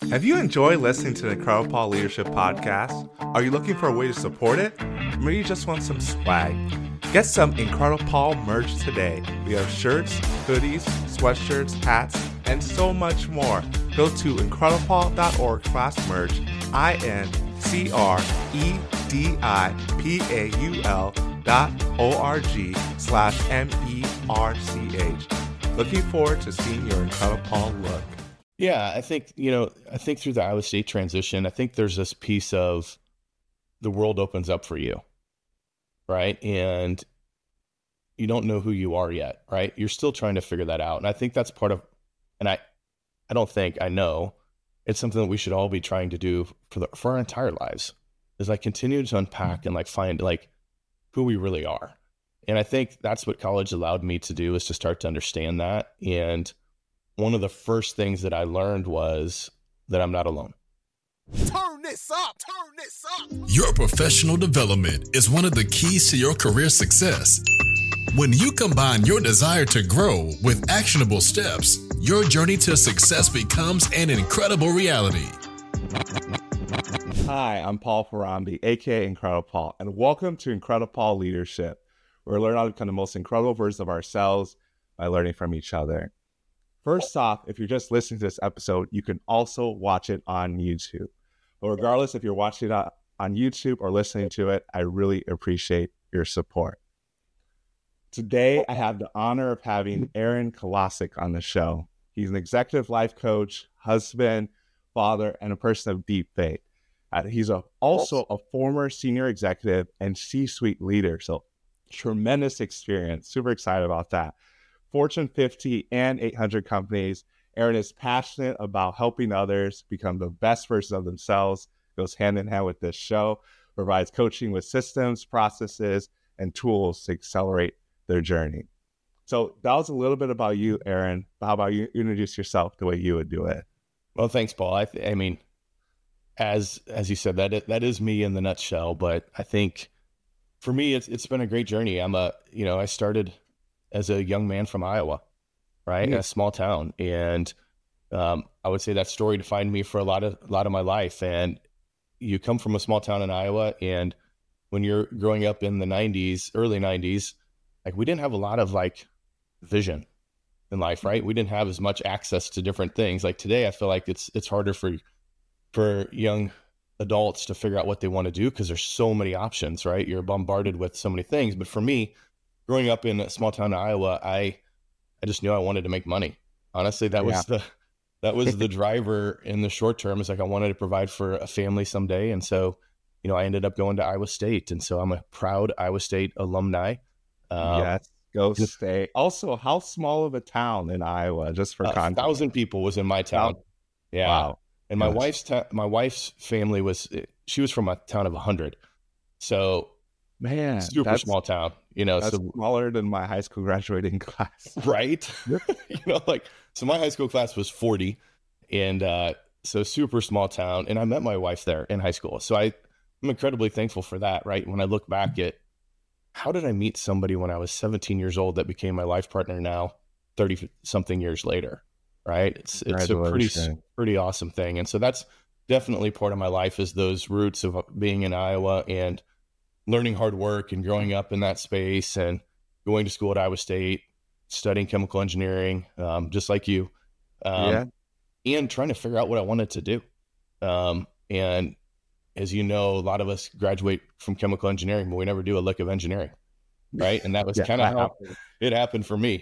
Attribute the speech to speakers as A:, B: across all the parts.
A: Have you enjoyed listening to the Incredible Paul Leadership Podcast? Are you looking for a way to support it? Maybe you just want some swag. Get some Incredible Paul merch today. We have shirts, hoodies, sweatshirts, hats, and so much more. Go to incrediblepaul.org/merch, incredible.org/MERCH. Looking forward to seeing your Incredible Paul look.
B: Yeah, I think through the Iowa State transition, I think there's this piece of the world opens up for you, right? And you don't know who you are yet, right? You're still trying to figure that out. And I think that's part of, and I know it's something that we should all be trying to do for our entire lives, is like continue to unpack and like find like who we really are. And I think that's what college allowed me to do, is to start to understand that. And one of the first things that I learned was that I'm not alone.
C: Turn this up.
D: Your professional development is one of the keys to your career success. When you combine your desire to grow with actionable steps, your journey to success becomes an incredible reality.
A: Hi, I'm Paul Farambi, aka Incredible Paul, and welcome to Incredible Paul Leadership, where we learn how to become the most incredible version of ourselves by learning from each other. First off, if you're just listening to this episode, you can also watch it on YouTube. But regardless if you're watching it on YouTube or listening to it, I really appreciate your support. Today, I have the honor of having Aaron Kolosik on the show. He's an executive life coach, husband, father, and a person of deep faith. He's also a former senior executive and C-suite leader, so tremendous experience. Super excited about that. Fortune 50 and 800 companies. Aaron is passionate about helping others become the best version of themselves. Goes hand in hand with this show. Provides coaching with systems, processes, and tools to accelerate their journey. So that was a little bit about you, Aaron. How about you introduce yourself the way you would do it?
B: Well, thanks, Paul. I mean, as you said, that is me in the nutshell. But I think for me, it's been a great journey. I started as a young man from Iowa, right? In a small town. And I would say that story defined me for a lot of my life. And you come from a small town in Iowa, and when you're growing up in the 90s, early 90s, like we didn't have a lot of like vision in life, right? We didn't have as much access to different things. Like today, I feel like it's harder for young adults to figure out what they want to do because there's so many options, right? You're bombarded with so many things. But for me, growing up in a small town in Iowa, I just knew I wanted to make money. Honestly, that was the driver in the short term. Is like I wanted to provide for a family someday. And so, I ended up going to Iowa State. And so I'm a proud Iowa State alumni.
A: Yes, go State. Also, how small of a town in Iowa, just for context?
B: 1,000 people was in my town. Yeah. Wow. And my wife's family was from a town of 100. So
A: man,
B: super small town,
A: that's smaller than my high school graduating class.
B: Right. So my high school class was 40 and, so super small town. And I met my wife there in high school. So I'm incredibly thankful for that. Right. When I look back at how did I meet somebody when I was 17 years old that became my life partner now 30 something years later. Right. It's a pretty awesome thing. And so that's definitely part of my life, is those roots of being in Iowa and learning hard work and growing up in that space and going to school at Iowa State, studying chemical engineering, just like you, and trying to figure out what I wanted to do. And as you know, a lot of us graduate from chemical engineering, but we never do a lick of engineering, right? And that was kind of how it happened for me.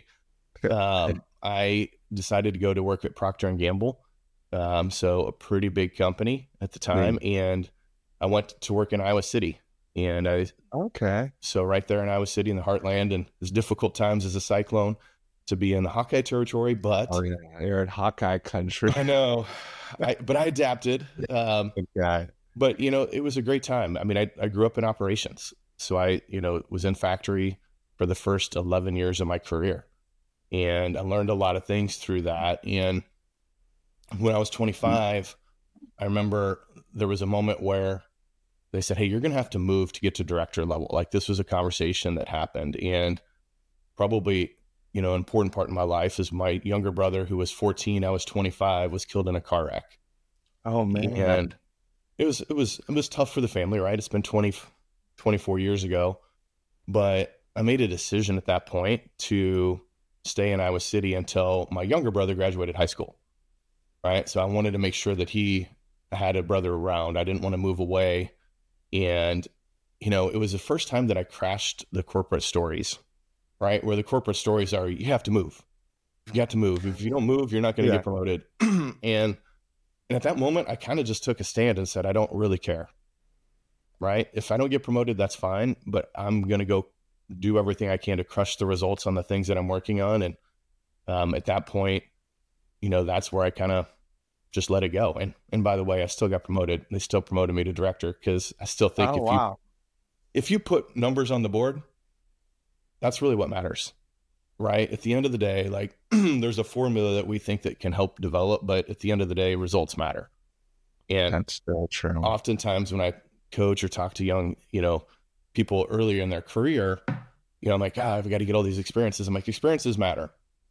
B: I decided to go to work at Procter & Gamble, so a pretty big company at the time, and I went to work in Iowa City. And so right there in Iowa City in the heartland, and as difficult times as a Cyclone to be in the Hawkeye territory, but
A: you're in Hawkeye country.
B: I know, but I adapted. But it was a great time. I mean, I grew up in operations, so I was in factory for the first 11 years of my career, and I learned a lot of things through that. And when I was 25, I remember there was a moment where they said, hey, you're going to have to move to get to director level. Like this was a conversation that happened. And probably, an important part of my life is my younger brother, who was 14, I was 25, was killed in a car wreck.
A: Oh man.
B: And it was tough for the family, right? It's been 24 years ago, but I made a decision at that point to stay in Iowa City until my younger brother graduated high school, right? So I wanted to make sure that he had a brother around. I didn't want to move away. And, it was the first time that I crashed the corporate stories, right? Where the corporate stories are, you have to move. You got to move. If you don't move, you're not going to get promoted. And at that moment, I kind of just took a stand and said, I don't really care, right? If I don't get promoted, that's fine, but I'm going to go do everything I can to crush the results on the things that I'm working on. And at that point, that's where I kind of just let it go. And by the way, I still got promoted. They still promoted me to director because I still think if you put numbers on the board, that's really what matters, right? At the end of the day, like there's a formula that we think that can help develop, but at the end of the day, results matter. And
A: that's still true.
B: Oftentimes when I coach or talk to young, people earlier in their career, I'm like, I've got to get all these experiences. I'm like, experiences matter,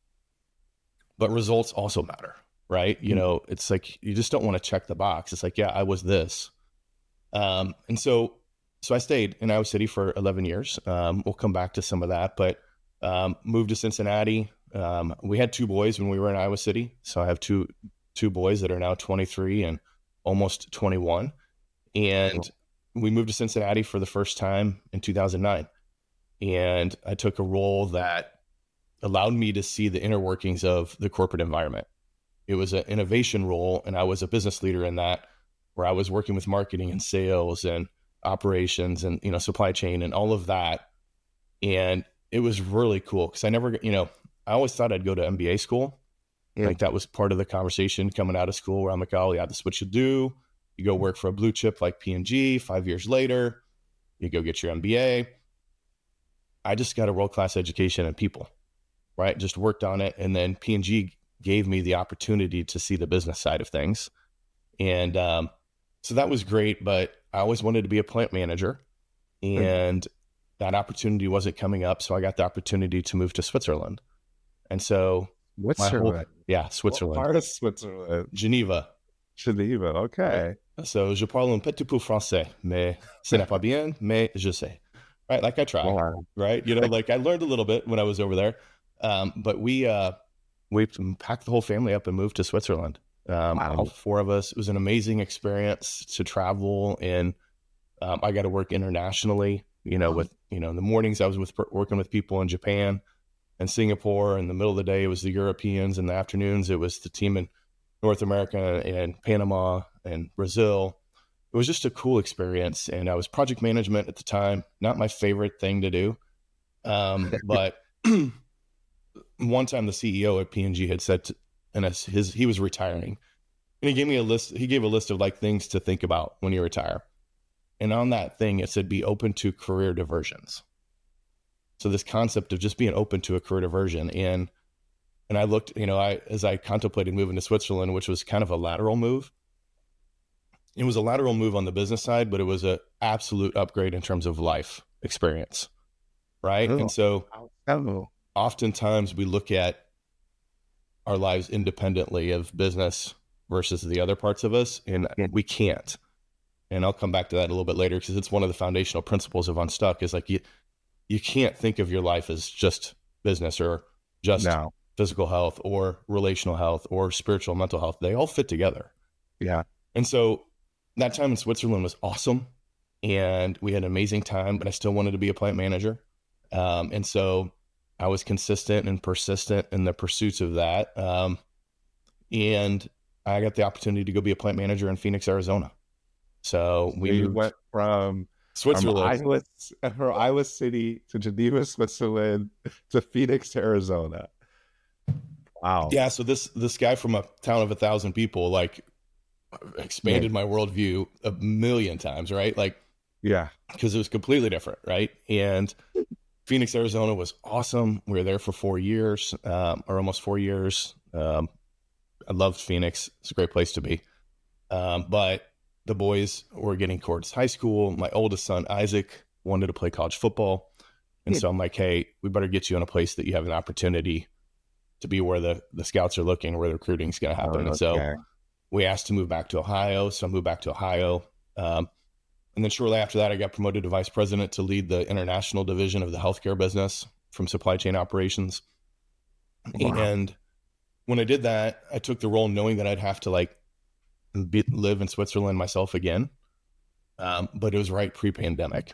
B: but results also matter, right? It's like, you just don't want to check the box. It's like, yeah, I was this. And so I stayed in Iowa City for 11 years. We'll come back to some of that, but moved to Cincinnati. We had 2 boys when we were in Iowa City. So I have two boys that are now 23 and almost 21. And we moved to Cincinnati for the first time in 2009. And I took a role that allowed me to see the inner workings of the corporate environment. It was an innovation role, and I was a business leader in that, where I was working with marketing and sales and operations and, supply chain and all of that. And it was really cool because I never, I always thought I'd go to MBA school. Yeah. Like that was part of the conversation coming out of school, where I'm like, oh yeah, this is what you do. You go work for a blue chip like P&G. 5 years later, you go get your MBA. I just got a world-class education in people, right? Just worked on it. And then P&G gave me the opportunity to see the business side of things. And so that was great, but I always wanted to be a plant manager, and that opportunity wasn't coming up. So I got the opportunity to move to Switzerland. And so
A: Switzerland.
B: Switzerland.
A: What part of Switzerland?
B: Geneva.
A: Okay.
B: So je parle un petit peu français, mais ce n'est pas bien, mais je sais. Right? Like I try, right? Like I learned a little bit when I was over there. But we packed the whole family up and moved to Switzerland. All 4 of us. It was an amazing experience to travel, and I got to work internationally. With in the mornings I was working with people in Japan and Singapore. In the middle of the day, it was the Europeans. In the afternoons, it was the team in North America and Panama and Brazil. It was just a cool experience, and I was project management at the time. Not my favorite thing to do, but one time the CEO at P&G had said, he was retiring, and he gave me a list. He gave a list of like things to think about when you retire. And on that thing, it said, be open to career diversions. So this concept of just being open to a career diversion. And I looked, as I contemplated moving to Switzerland, which was kind of a lateral move. It was a lateral move on the business side, but it was an absolute upgrade in terms of life experience. Right. And so oftentimes we look at our lives independently of business versus the other parts of us, and we can't. And I'll come back to that a little bit later, because it's one of the foundational principles of Unstuck is like, you can't think of your life as just business or just physical health or relational health or spiritual mental health. They all fit together.
A: Yeah.
B: And so that time in Switzerland was awesome, and we had an amazing time, but I still wanted to be a plant manager. And so I was consistent and persistent in the pursuits of that. And I got the opportunity to go be a plant manager in Phoenix, Arizona. So we
A: went from
B: Switzerland,
A: from Iowa City to Geneva, Switzerland to Phoenix, Arizona. Wow.
B: Yeah. So this guy from a town of 1,000 people, like, expanded my worldview a million times, right? Like,
A: yeah,
B: because it was completely different, right? And Phoenix, Arizona was awesome. We were there for 4 years, or almost 4 years. I loved Phoenix. It's a great place to be. But the boys were getting towards high school. My oldest son, Isaac, wanted to play college football. And so I'm like, hey, we better get you in a place that you have an opportunity to be where the scouts are looking, where the recruiting is going to happen. And so we asked to move back to Ohio. So I moved back to Ohio. And then shortly after that, I got promoted to vice president to lead the international division of the healthcare business from supply chain operations. Wow. And when I did that, I took the role knowing that I'd have to live in Switzerland myself again. But it was right pre-pandemic.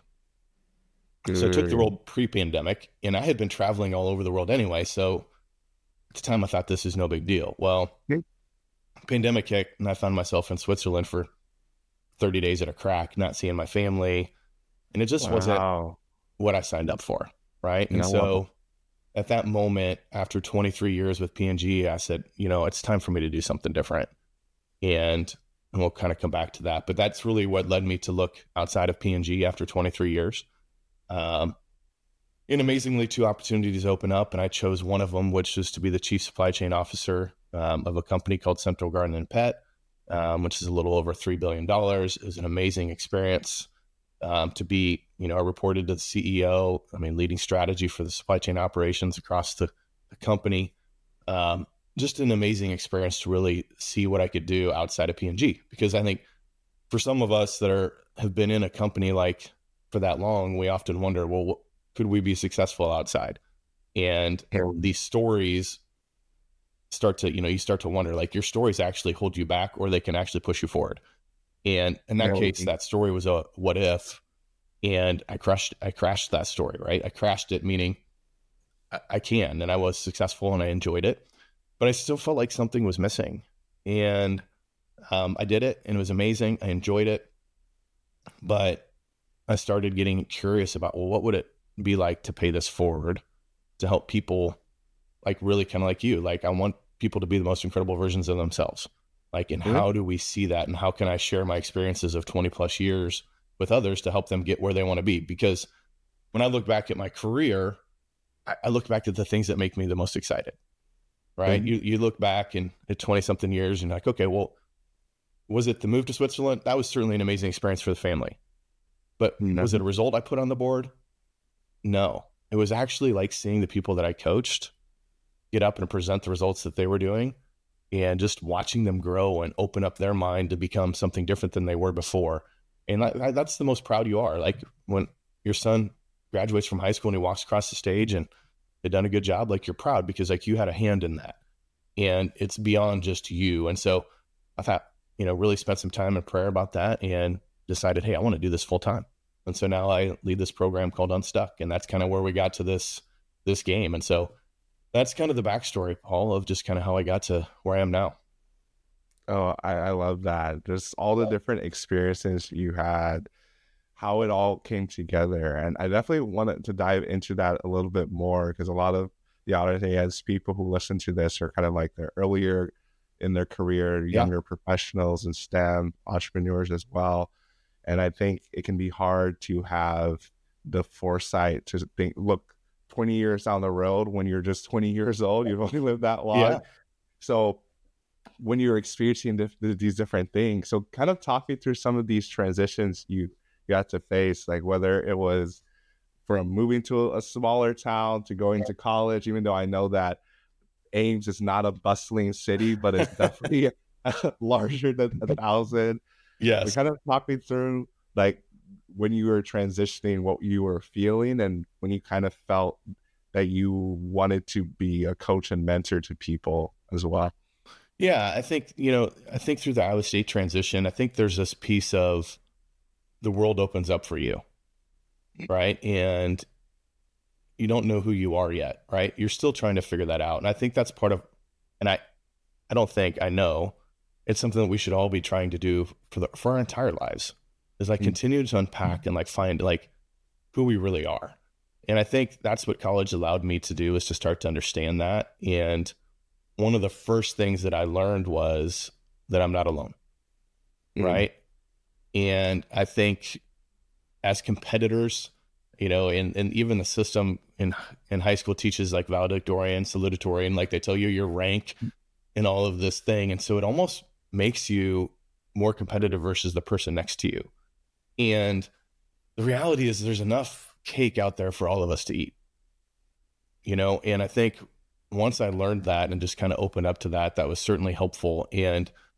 B: So I took the role pre-pandemic, and I had been traveling all over the world anyway. So at the time I thought this is no big deal. Well, pandemic hit, and I found myself in Switzerland for 30 days at a crack, not seeing my family. And it just wasn't what I signed up for. Right. And so at that moment, after 23 years with P&G, I said, it's time for me to do something different. And we'll kind of come back to that. But that's really what led me to look outside of P&G after 23 years. And amazingly, 2 opportunities open up, and I chose one of them, which was to be the chief supply chain officer of a company called Central Garden and Pet, which is a little over $3 billion. It was an amazing experience to be, I reported to the CEO, leading strategy for the supply chain operations across the company. Just an amazing experience to really see what I could do outside of P&G, because I think for some of us that have been in a company for that long, we often wonder, well, could we be successful outside? And these stories start to, you start to wonder, your stories actually hold you back, or they can actually push you forward. And in that case, that story was a what if, and I crashed that story, right? I crashed it, meaning I can, and I was successful and I enjoyed it, but I still felt like something was missing. And I did it, and it was amazing. I enjoyed it, but I started getting curious about, well, what would it be like to pay this forward to help people, really kind of like you? I want people to be the most incredible versions of themselves. And how do we see that? And how can I share my experiences of 20 plus years with others to help them get where they want to be? Because when I look back at my career, I look back at the things that make me the most excited, right? You look back and at 20 something years and you're like, okay, well, was it the move to Switzerland? That was certainly an amazing experience for the family. But was it a result I put on the board? No. It was actually seeing the people that I coached get up and present the results that they were doing, and just watching them grow and open up their mind to become something different than they were before. And that's the most proud you are. When your son graduates from high school and he walks across the stage and they've done a good job, you're proud because you had a hand in that. And it's beyond just you. And so I thought, really spent some time in prayer about that and decided, hey, I want to do this full time. And so now I lead this program called Unstuck, and that's kind of where we got to this game. And so that's kind of the backstory, Paul, of just kind of how I got to where I am now.
A: Oh, I love that. Just all the different experiences you had, how it all came together. And I definitely wanted to dive into that a little bit more, because a lot of the audience, people who listen to this, are kind of they're earlier in their career, younger professionals and STEM entrepreneurs as well. And I think it can be hard to have the foresight to think, look, 20 years down the road, when you're just 20 years old, you've only lived that long. Yeah. So when you're experiencing these different things, so kind of talk me through some of these transitions you got to face, whether it was from moving to a smaller town to going to college, even though I know that Ames is not a bustling city, but it's definitely larger than 1,000.
B: Yes.
A: Kind of talk me through when you were transitioning, what you were feeling, and when you kind of felt that you wanted to be a coach and mentor to people as well.
B: Yeah, I think through the Iowa State transition, I think there's this piece of the world opens up for you, right? And you don't know who you are yet, right? You're still trying to figure that out. And I think that's part of, and I know it's something that we should all be trying to do for our entire lives, is continue to unpack and find who we really are. And I think that's what college allowed me to do, is to start to understand that. And one of the first things that I learned was that I'm not alone. Right. And I think as competitors, and even the system in high school teaches valedictorian, salutatorian, they tell you your rank in all of this thing. And so it almost makes you more competitive versus the person next to you. And the reality is there's enough cake out there for all of us to eat, and I think once I learned that and just kind of opened up to that, that was certainly helpful. And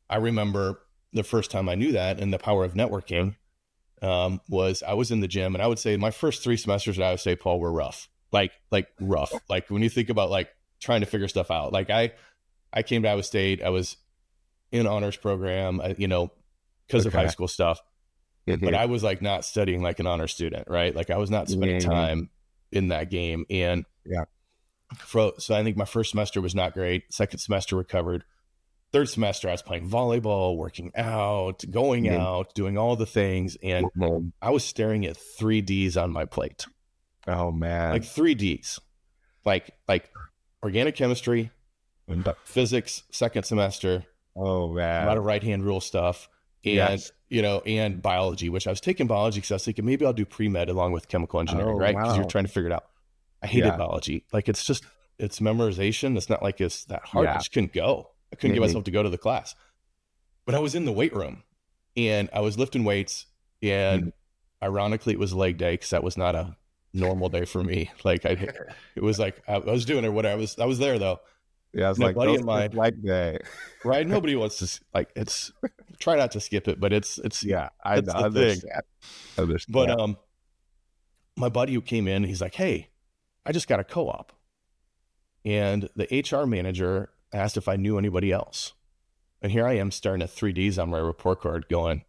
B: I remember the first time I knew that and the power of networking was I was in the gym, and I would say my first 3 semesters at Iowa State, Paul, were rough. Like rough. Like when you think about like trying to figure stuff out, like I came to Iowa State, I was in honors program, because of high school stuff, but I was like not studying like an honor student, right? Like I was not spending time in that game. And so I think my first semester was not great. Second semester recovered. Third semester, I was playing volleyball, working out, going out, doing all the things. And I was staring at 3 Ds on my plate.
A: Oh man.
B: Like 3 Ds, like organic chemistry, physics, second semester.
A: Oh man.
B: A lot of right-hand rule stuff. And, and biology, which I was taking biology because I was thinking maybe I'll do pre-med along with chemical engineering, right? Because you're trying to figure it out. I hated biology. Like it's memorization. It's not like it's that hard. I just couldn't go. I couldn't get myself to go to the class. But I was in the weight room and I was lifting weights, and ironically it was leg day because that was not a normal day for me. Like it was like I was doing it. I was there though.
A: Yeah, it's like
B: buddy of mine,
A: leg day.
B: Right? Nobody wants to like it's. Try not to skip it, but it's
A: I understand.
B: But my buddy who came in, he's like, "Hey, I just got a co-op," and the HR manager asked if I knew anybody else, and here I am starting at 3 Ds on my report card, going,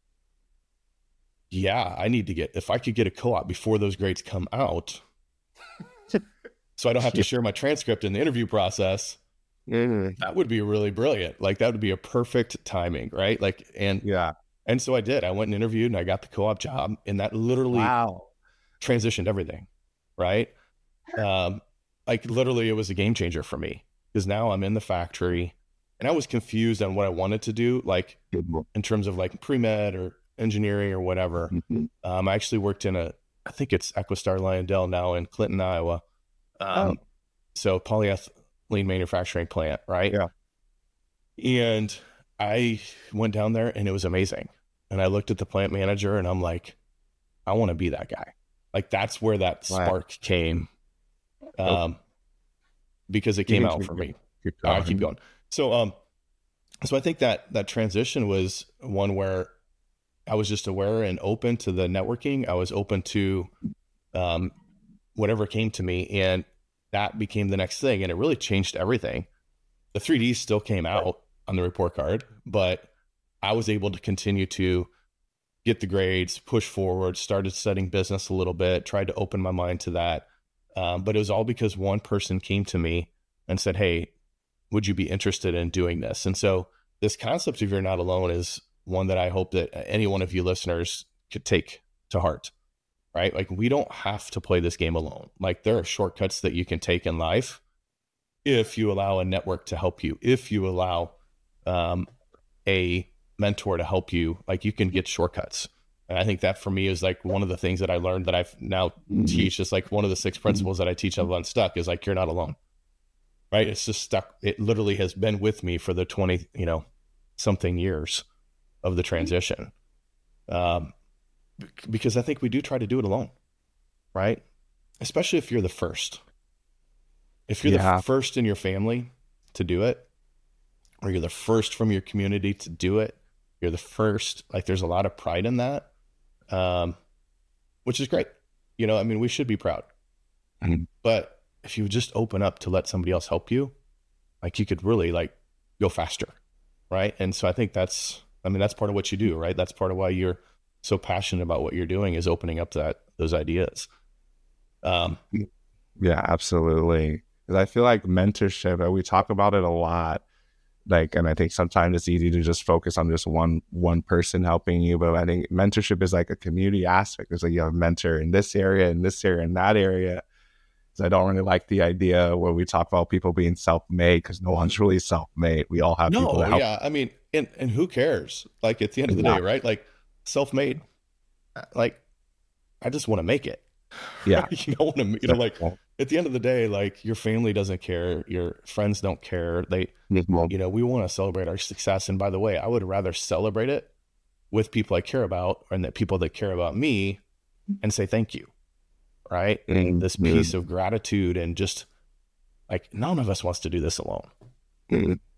B: "Yeah, I need to if I could get a co-op before those grades come out, so I don't have to share my transcript in the interview process." That would be really brilliant. Like that would be a perfect timing, right? Like, and so I did. I went and interviewed, and I got the co-op job, and that literally transitioned everything, right? Like literally, it was a game changer for me because now I'm in the factory, and I was confused on what I wanted to do, like in terms of like pre-med or engineering or whatever. I actually worked in I think it's Equistar Lyondell now in Clinton, Iowa. So polyethylene manufacturing plant, right? And I went down there, and it was amazing. And I looked at the plant manager, and I'm like, I want to be that guy. Like that's where that spark came, because it came out for me. I keep going. So I think that transition was one where I was just aware and open to the networking. I was open to whatever came to me, and that became the next thing. And it really changed everything. The 3Ds still came out on the report card, but I was able to continue to get the grades, push forward, started studying business a little bit, tried to open my mind to that. But it was all because one person came to me and said, "Hey, would you be interested in doing this?" And so this concept of you're not alone is one that I hope that any one of you listeners could take to heart. Right? Like we don't have to play this game alone. Like there are shortcuts that you can take in life if you allow a network to help you, if you allow a mentor to help you, like you can get shortcuts. And I think that for me is like one of the things that I learned that I've now teach. It's like one of the 6 principles that I teach of Unstuck is like, you're not alone, right? It's just stuck. It literally has been with me for the 20, something years of the transition. Because I think we do try to do it alone, right? Especially if you're the first. If you're the first in your family to do it, or you're the first from your community to do it, you're the first, like there's a lot of pride in that, which is great. We should be proud. But if you just open up to let somebody else help you, like you could really like go faster, right? And so I think that's part of what you do, right? That's part of why you're so passionate about what you're doing, is opening up those ideas.
A: Yeah, absolutely. Because I feel like mentorship, we talk about it a lot. Like, and I think sometimes it's easy to just focus on just one person helping you. But I think mentorship is like a community aspect. It's like you have a mentor in this area, in this area, in that area. So I don't really like the idea where we talk about people being self-made, because no one's really self-made. We all have people that help.
B: Yeah. And who cares? Like at the end of the day, right? Like self-made, like I just want to make it.
A: Yeah.
B: You don't want to, like at the end of the day, like your family doesn't care. Your friends don't care. We want to celebrate our success. And by the way, I would rather celebrate it with people I care about, and that people that care about me, and say thank you. Right. And this piece of gratitude, and just like, none of us wants to do this alone.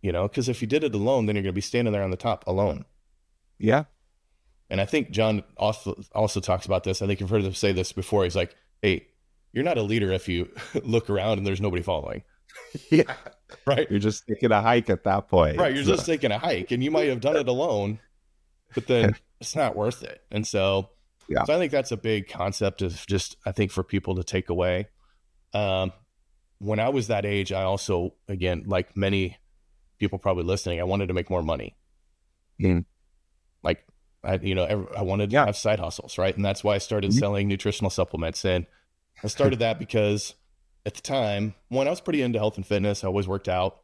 B: because if you did it alone, then you're going to be standing there on the top alone.
A: Yeah.
B: And I think John also talks about this. I think you've heard him say this before. He's like, hey, you're not a leader if you look around and there's nobody following.
A: Yeah.
B: Right.
A: You're just taking a hike at that point.
B: Right. You're just taking a hike, and you might have done it alone, but then it's not worth it. And so I think that's a big concept of just, I think, for people to take away. When I was that age, I also, again, like many people probably listening, I wanted to make more money. Like, I wanted to have side hustles, right? And that's why I started selling nutritional supplements. And I started that because at the time, when I was pretty into health and fitness, I always worked out.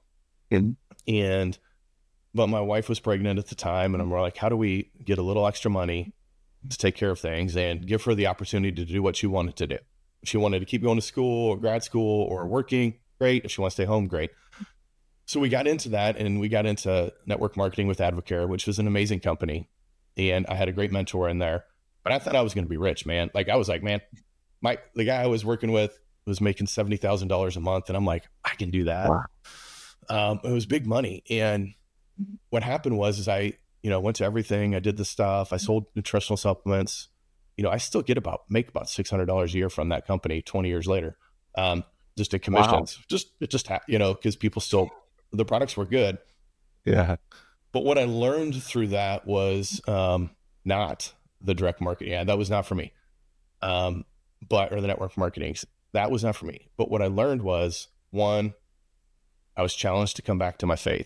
B: But my wife was pregnant at the time, and I'm like, how do we get a little extra money to take care of things and give her the opportunity to do what she wanted to do? If she wanted to keep going to school or grad school or working, great. If she wants to stay home, great. So we got into that, and we got into network marketing with Advocare, which was an amazing company. And I had a great mentor in there, but I thought I was going to be rich, man. Like, I was like, man, the guy I was working with was making $70,000 a month. And I'm like, I can do that. Wow. It was big money. And what happened was I went to everything. I did the stuff. I sold nutritional supplements. I still make about $600 a year from that company 20 years later. Just at commissions, because people still, the products were good.
A: Yeah.
B: But what I learned through that was not the direct marketing. Yeah, that was not for me. Or the network marketing. That was not for me. But what I learned was, one, I was challenged to come back to my faith.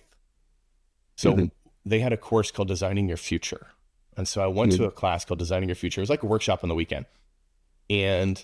B: So they had a course called Designing Your Future. And so I went to a class called Designing Your Future. It was like a workshop on the weekend. And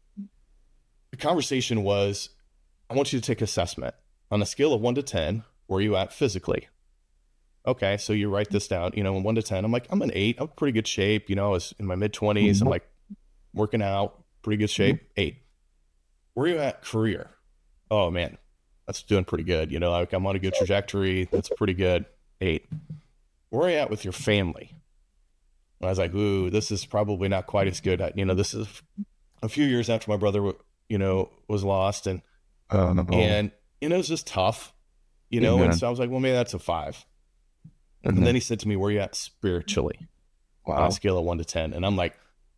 B: the conversation was, I want you to take assessment. On a scale of 1 to 10, where are you at physically? Okay, so you write this down, 1 to 10. I'm like, I'm an 8. I'm in pretty good shape. I was in my mid-20s. I'm like working out, pretty good shape, 8. Where are you at career? Oh, man, that's doing pretty good. Like, I'm on a good trajectory. That's pretty good, 8. Where are you at with your family? And I was like, ooh, this is probably not quite as good. This is a few years after my brother, was lost. And, and it was just tough, and so I was like, well, maybe that's a 5. And then he said to me, where are you at spiritually? Wow. On a scale of 1 to 10. And I'm like,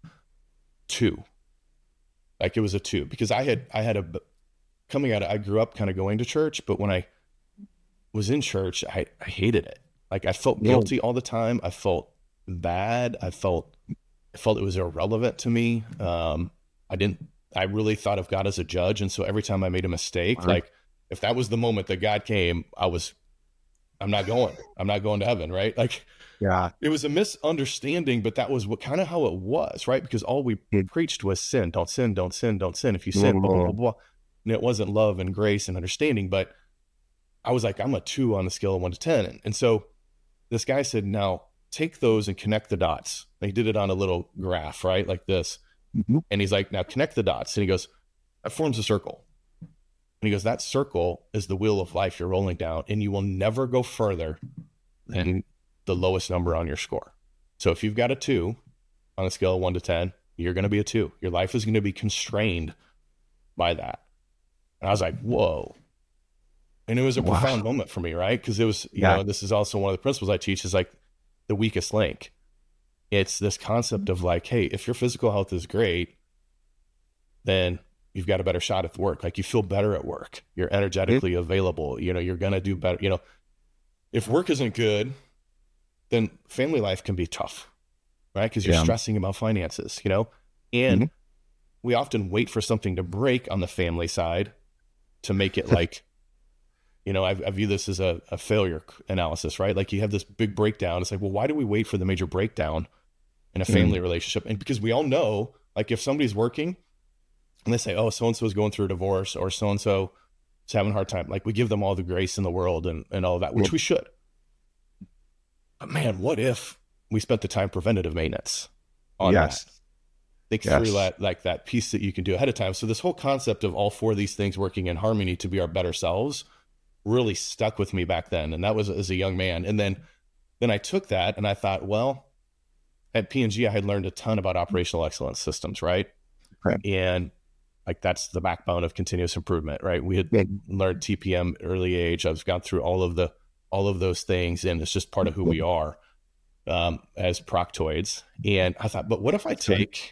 B: 2. Like, it was a 2, because I grew up kind of going to church, but when I was in church, I hated it. Like, I felt guilty all the time. I felt bad. I felt it was irrelevant to me. I really thought of God as a judge. And so every time I made a mistake, like, if that was the moment that God came, I'm not going to heaven. Right. Like, yeah, it was a misunderstanding, but that was kind of how it was. Right. Because all we preached was sin, don't sin, don't sin, don't sin. If you sin, blah, blah, blah, blah. And it wasn't love and grace and understanding, but I was like, I'm a 2 on a scale of 1 to 10. And so this guy said, now take those and connect the dots. And he did it on a little graph, right? Like this. And he's like, now connect the dots. And he goes, that forms a circle. And he goes, that circle is the wheel of life you're rolling down, and you will never go further than the lowest number on your score. So if you've got a 2 on a scale of 1 to 10, you're going to be a 2. Your life is going to be constrained by that. And I was like, whoa. And it was a profound moment for me, right? Because it was, this is also one of the principles I teach, is like the weakest link. It's this concept of like, hey, if your physical health is great, then you've got a better shot at work. Like, you feel better at work. You're energetically available. You're going to do better. If work isn't good, then family life can be tough, right? Because you're stressing about finances, and we often wait for something to break on the family side to make it like, I view this as a failure analysis, right? Like, you have this big breakdown. It's like, well, why do we wait for the major breakdown in a family relationship? And because we all know, like, if somebody's working and they say, oh, so-and-so is going through a divorce, or so-and-so is having a hard time, like, we give them all the grace in the world and all of that, which we should. But man, what if we spent the time preventative maintenance on that? Think through that piece that you can do ahead of time. So this whole concept of all 4 of these things working in harmony to be our better selves really stuck with me back then. And that was as a young man. And then I took that and I thought, well, at P&G, I had learned a ton about operational excellence systems, right? And like, that's the backbone of continuous improvement, right? We had learned TPM early age. I've gone through all of the all of those things. And it's just part of who we are as proctoids. And I thought, but what if I take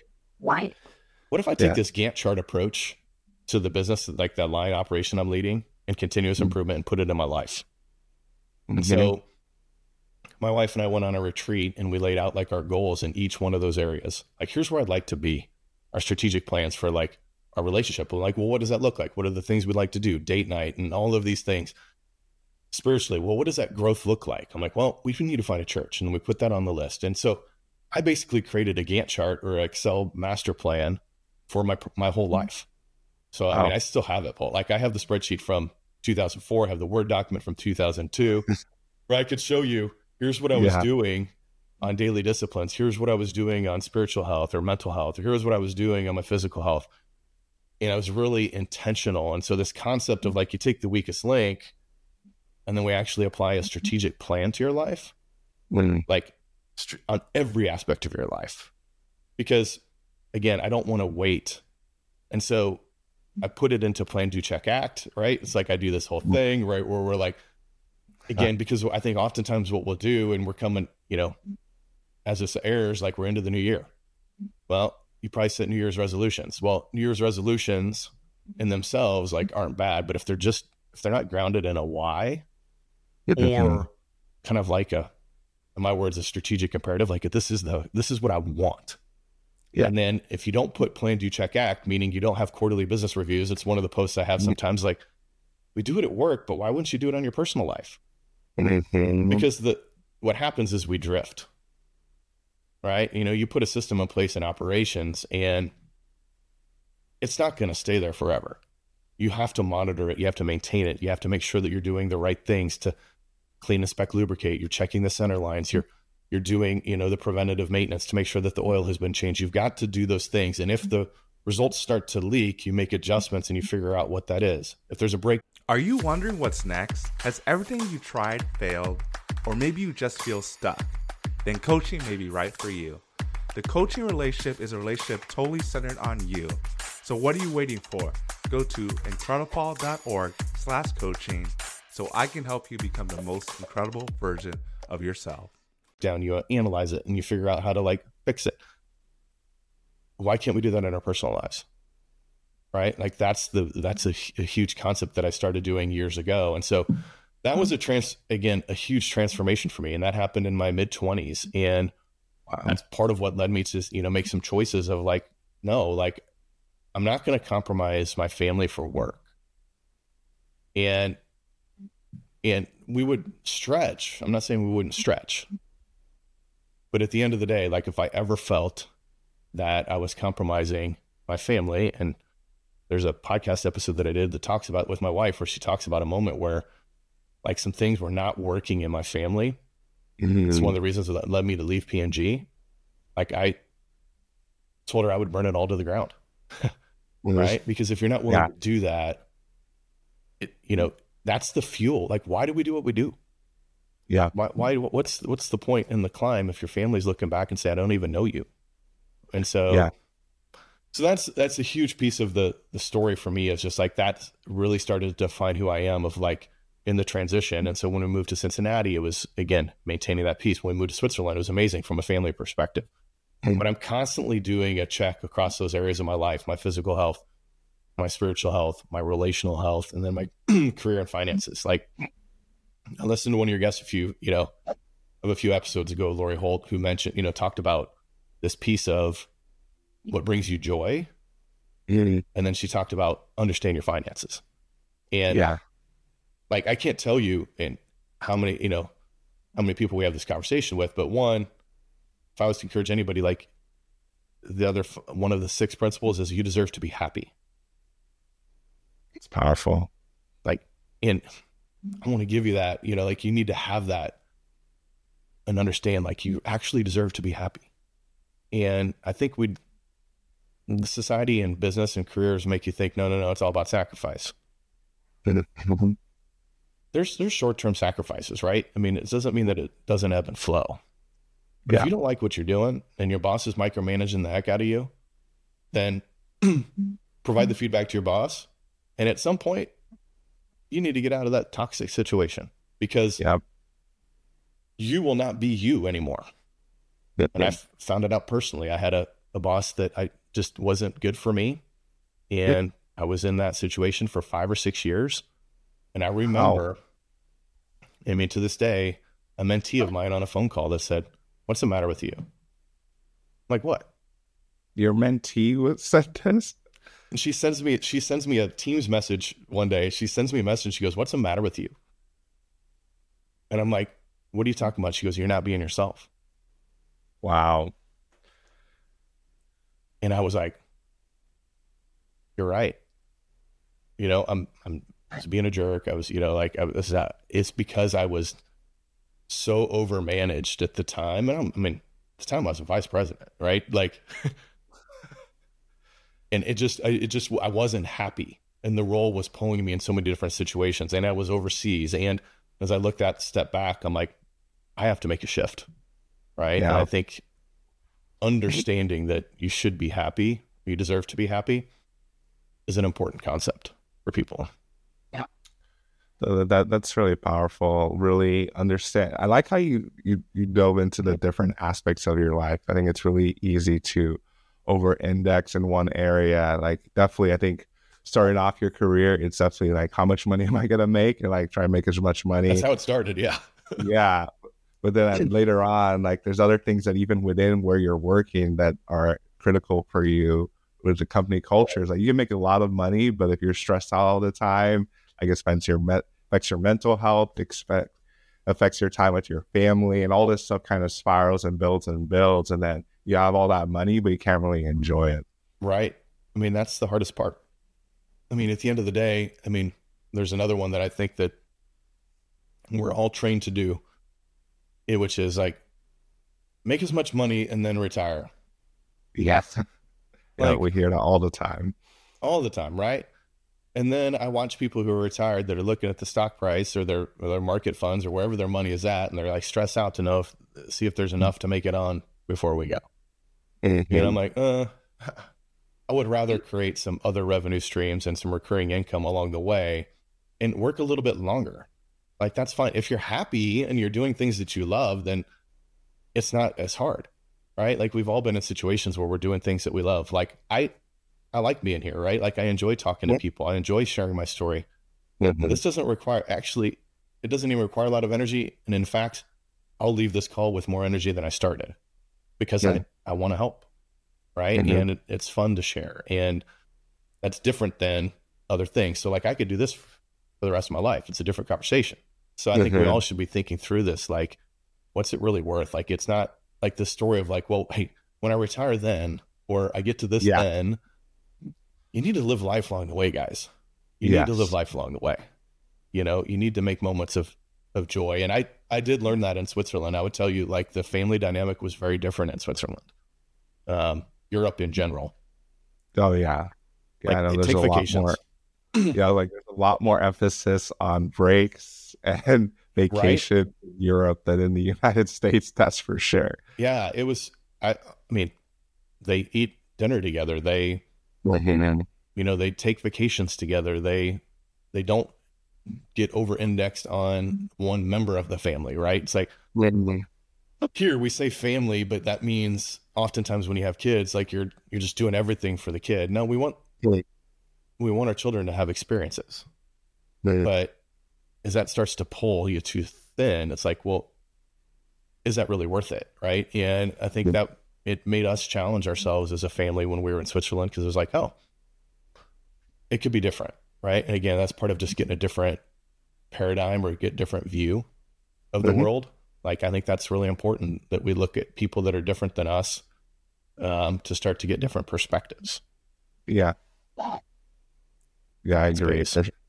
B: this Gantt chart approach to the business, like that line operation I'm leading, and continuous improvement, and put it in my life? And so my wife and I went on a retreat, and we laid out like our goals in each one of those areas. Like, here's where I'd like to be, our strategic plans for like our relationship. We're like, well, what does that look like? What are the things we'd like to do? Date night and all of these things. Spiritually, well, what does that growth look like? I'm like, well, we need to find a church. And we put that on the list. And so I basically created a Gantt chart or Excel master plan for my whole life. So, I mean, I still have it, Paul. Like, I have the spreadsheet from 2004, I have the Word document from 2002, where I could show you, here's what I was doing on daily disciplines. Here's what I was doing on spiritual health or mental health. Or here's what I was doing on my physical health. And I was really intentional. And so this concept of like, you take the weakest link and then we actually apply a strategic plan to your life, like on every aspect of your life. Because again, I don't want to wait. And so I put it into plan, do, check, act, right? It's like I do this whole thing, right? Where we're like, again, because I think oftentimes what we'll do, and we're coming, you know, as this airs, like we're into the new year. Well, you probably set New Year's resolutions. Well, New Year's resolutions in themselves like aren't bad, but if they're not grounded in a why, or kind of like in my words, a strategic imperative, like this is what I want. Yeah. And then if you don't put plan, do, check, act, meaning you don't have quarterly business reviews, it's one of the posts I have sometimes, like, we do it at work, but why wouldn't you do it on your personal life? Because what happens is we drift, right? You know, you put a system in place in operations and it's not going to stay there forever. You have to monitor it. You have to maintain it. You have to make sure that you're doing the right things to clean, inspect, lubricate. You're checking the center lines. You're doing, you know, the preventative maintenance to make sure that the oil has been changed. You've got to do those things. And if the results start to leak, you make adjustments and you figure out what that is. If there's a break.
A: Are you wondering what's next? Has everything you tried failed? Or maybe you just feel stuck? Then coaching may be right for you. The coaching relationship is a relationship totally centered on you. So what are you waiting for? Go to incredipol.org/coaching so I can help you become the most incredible version of yourself.
B: Down, you analyze it and you figure out how to like fix it. Why can't we do that in our personal lives? Right? Like that's a huge concept that I started doing years ago. And so that was a huge transformation for me. And that happened in my mid-20s. And that's part of what led me to, you know, make some choices of like, no, like I'm not going to compromise my family for work. And we would stretch. I'm not saying we wouldn't stretch. But at the end of the day, like if I ever felt that I was compromising my family, and there's a podcast episode that I did that talks about with my wife, where she talks about a moment where like some things were not working in my family. It's one of the reasons that led me to leave P&G. Like I told her I would burn it all to the ground, right? Because if you're not willing to do that, you know, that's the fuel. Like, why do we do what we do? Yeah. Why, what's the point in the climb if your family's looking back and say, I don't even know you. And so, so that's a huge piece of the story for me, is just like, that really started to define who I am, of like in the transition. And so when we moved to Cincinnati, it was, again, maintaining that piece. When we moved to Switzerland, it was amazing from a family perspective, but I'm constantly doing a check across those areas of my life: my physical health, my spiritual health, my relational health, and then my career and finances. Like, I listened to one of your guests a few episodes ago, Lori Holt, who mentioned, talked about this piece of what brings you joy. And then she talked about understand your finances. And like, I can't tell you how many people we have this conversation with, but one, if I was to encourage anybody, like one of the 6 principles is you deserve to be happy.
A: It's powerful.
B: Like, and I want to give you that, like you need to have that and understand, like, you actually deserve to be happy. And I think the society and business and careers make you think, no, it's all about sacrifice. There's short-term sacrifices, right? I mean, it doesn't mean that it doesn't ebb and flow. But if you don't like what you're doing and your boss is micromanaging the heck out of you, then provide the feedback to your boss. And at some point, you need to get out of that toxic situation. because
A: Yep.
B: you will not be you anymore. And I found it out personally. I had a boss that I just wasn't good for me. And I was in that situation for 5 or 6 years. And I remember, I mean, to this day, a mentee of mine on a phone call that said, "What's the matter with you?" I'm like, "What?"
A: Your mentee said this?
B: And she sends me a Teams message one day. She sends me a message. She goes, "What's the matter with you?" And I'm like, "What are you talking about?" She goes, "You're not being yourself."
A: Wow.
B: And I was like, "You're right." You know, I was being a jerk. I was, you know, like it's because I was so overmanaged at the time. And I mean, at the time I was a vice president, right? Like, and I wasn't happy. And the role was pulling me in so many different situations. And I was overseas. And as I looked at step back, I'm like, I have to make a shift. Right.
A: Yeah.
B: And I think understanding that you should be happy, you deserve to be happy, is an important concept for people.
A: So that's really powerful. Really understand. I like how you dove into the different aspects of your life. I think it's really easy to over-index in one area. Like, definitely, I think starting off your career, it's definitely like, how much money am I gonna make, and like try to make as much money.
B: That's how it started. Yeah.
A: Yeah. But then later on, like, there's other things that even within where you're working that are critical for you with the company cultures. Like, you can make a lot of money, but if you're stressed out all the time, like, it affects your mental health, affects your time with your family, and all this stuff kind of spirals and builds. And then you have all that money, but you can't really enjoy it.
B: Right. I mean, that's the hardest part. I mean, at the end of the day, I mean, there's another one that I think that we're all trained to do, which is like, make as much money and then retire.
A: Yes.
B: Like,
A: we hear that all the time.
B: All the time, right? And then I watch people who are retired that are looking at the stock price or their market funds or wherever their money is at, and they're like stressed out to see if there's enough to make it on before we go.
A: Mm-hmm.
B: And I'm like, I would rather create some other revenue streams and some recurring income along the way and work a little bit longer. Like, that's fine. If you're happy and you're doing things that you love, then it's not as hard, right? Like, we've all been in situations where we're doing things that we love. Like, I like being here, right? Like, I enjoy talking to people. I enjoy sharing my story.
A: Mm-hmm.
B: This doesn't require, actually, it doesn't even require a lot of energy. And in fact, I'll leave this call with more energy than I started because I want to help, right?
A: Mm-hmm.
B: And it's fun to share. And that's different than other things. So, like, I could do this for the rest of my life. It's a different conversation. So I think we all should be thinking through this. Like, what's it really worth? Like, it's not like the story of like, well, hey, when I retire then, or I get to this then. You need to live life along the way, guys. You need to live life along the way. You know, you need to make moments of joy. And I did learn that in Switzerland. I would tell you, like, the family dynamic was very different in Switzerland. Europe in general.
A: Oh yeah.
B: Like,
A: I know there's
B: take
A: a
B: vacations.
A: lot more. Like, there's a lot more emphasis on breaks and vacation in Europe than in the United States. That's for sure.
B: Yeah, it was. I mean, they eat dinner together. They, you know, they take vacations together. They don't get over-indexed on one member of the family, right? It's like, here we say family, but that means oftentimes when you have kids, like, you're just doing everything for the kid. No, we want our children to have experiences. But as that starts to pull you too thin, it's like, well, is that really worth it, right? And I think that it made us challenge ourselves as a family when we were in Switzerland, because it was like, oh, it could be different, right? And again, that's part of just getting a different paradigm or get a different view of the world. Like, I think that's really important that we look at people that are different than us to start to get different perspectives.
A: Yeah. Yeah, I agree.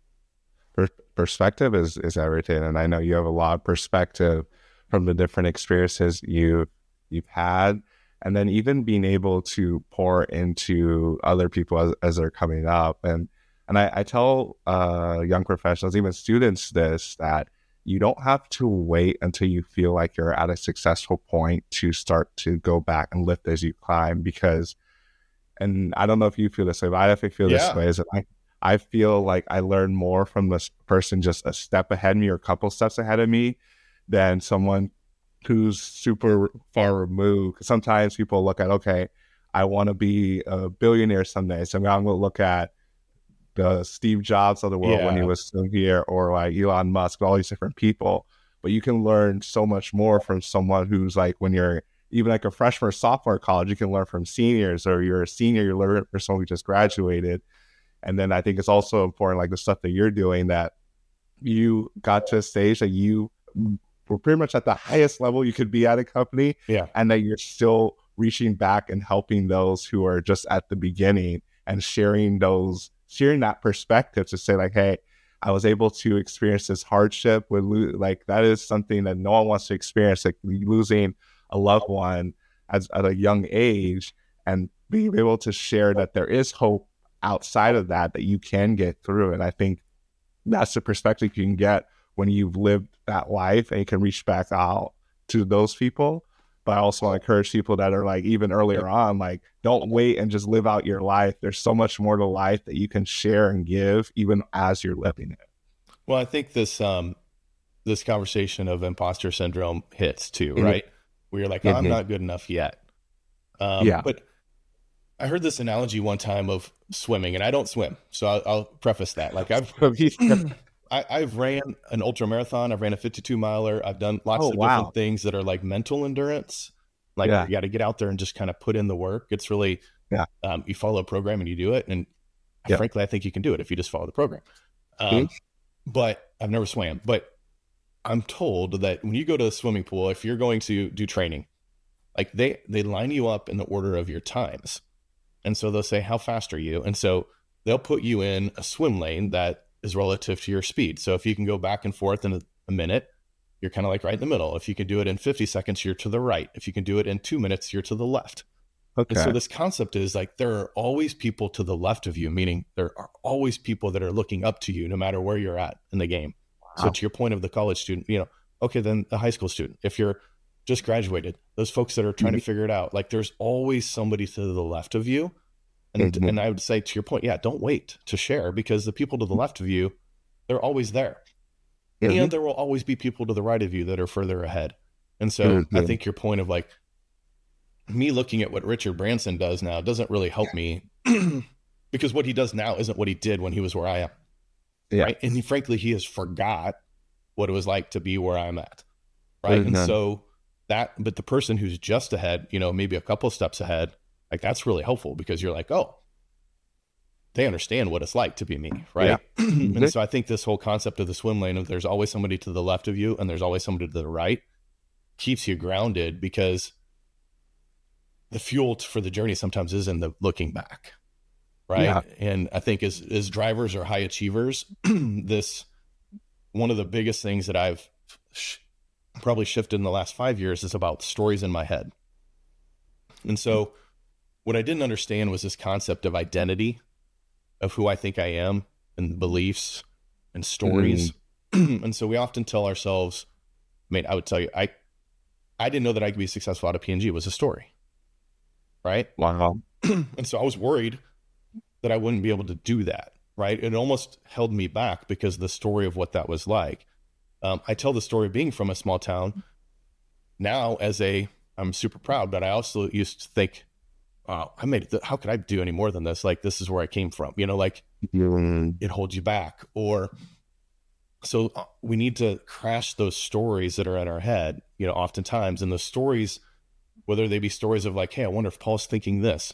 A: Perspective is everything. And I know you have a lot of perspective from the different experiences you've had. And then even being able to pour into other people as they're coming up. And I tell young professionals, even students, that you don't have to wait until you feel like you're at a successful point to start to go back and lift as you climb. Because, and I don't know if you feel this way, but I definitely feel this way, is that I feel like I learn more from this person just a step ahead of me or a couple steps ahead of me than someone who's super far removed. Sometimes people look at, okay, I want to be a billionaire someday, so I'm going to look at the Steve Jobs of the world when he was still here, or like Elon Musk, all these different people. But you can learn so much more from someone who's like, when you're even like a freshman or sophomore in college, you can learn from seniors, or you're a senior, you're learning from someone who just graduated. And then I think it's also important, like the stuff that you're doing, that you got to a stage that you were pretty much at the highest level you could be at a company.
B: Yeah.
A: And that you're still reaching back and helping those who are just at the beginning and sharing that perspective to say like, hey, I was able to experience this hardship with like, that is something that no one wants to experience, like losing a loved one at a young age, and being able to share that there is hope outside of that you can get through. And I think that's the perspective you can get when you've lived that life, and you can reach back out to those people. But I also want to encourage people that are like, even earlier on, like, don't wait and just live out your life. There's so much more to life that you can share and give even as you're living it.
B: Well, I think this conversation of imposter syndrome hits too, right? Where you're like, oh, I'm not good enough yet. But I heard this analogy one time of swimming, and I don't swim, so I'll preface that. Like I've ran an ultra marathon. I've ran a 52 miler. I've done lots of different things that are like mental endurance. Like you got to get out there and just kind of put in the work. It's really, you follow a program and you do it. And frankly, I think you can do it if you just follow the program. But I've never swam. But I'm told that when you go to a swimming pool, if you're going to do training, like they line you up in the order of your times. And so they'll say, how fast are you? And so they'll put you in a swim lane that is relative to your speed. So if you can go back and forth in a minute, you're kind of like right in the middle. If you can do it in 50 seconds, you're to the right. If you can do it in 2 minutes, you're to the left. Okay. And so this concept is like, there are always people to the left of you, meaning there are always people that are looking up to you no matter where you're at in the game. Wow. So to your point of the college student, okay, then the high school student, if you're just graduated, those folks that are trying to figure it out, like there's always somebody to the left of you. And I would say, to your point, don't wait to share, because the people to the left of you, they're always there. And there will always be people to the right of you that are further ahead. And so I think your point of like me looking at what Richard Branson does now doesn't really help me because what he does now isn't what he did when he was where I am. Yeah. Right. And frankly, he has forgot what it was like to be where I'm at. Right. And so but the person who's just ahead, maybe a couple steps ahead, like that's really helpful, because you're like, oh, they understand what it's like to be me, right? Yeah. And so I think this whole concept of the swim lane of there's always somebody to the left of you and there's always somebody to the right keeps you grounded, because the fuel for the journey sometimes is in the looking back, right? Yeah. And I think as drivers or high achievers, one of the biggest things that I've probably shifted in the last 5 years is about stories in my head. And so what I didn't understand was this concept of identity, of who I think I am, and beliefs and stories. And so we often tell ourselves, I would tell you, I didn't know that I could be successful out of P&G was a story. Right.
A: Wow.
B: And so I was worried that I wouldn't be able to do that. Right. It almost held me back because of the story of what that was like. I tell the story of being from a small town now I'm super proud, but I also used to think, wow, I made it. How could I do any more than this? Like, this is where I came from, it holds you back. So we need to crash those stories that are in our head, oftentimes. And the stories, whether they be stories of like, hey, I wonder if Paul's thinking this,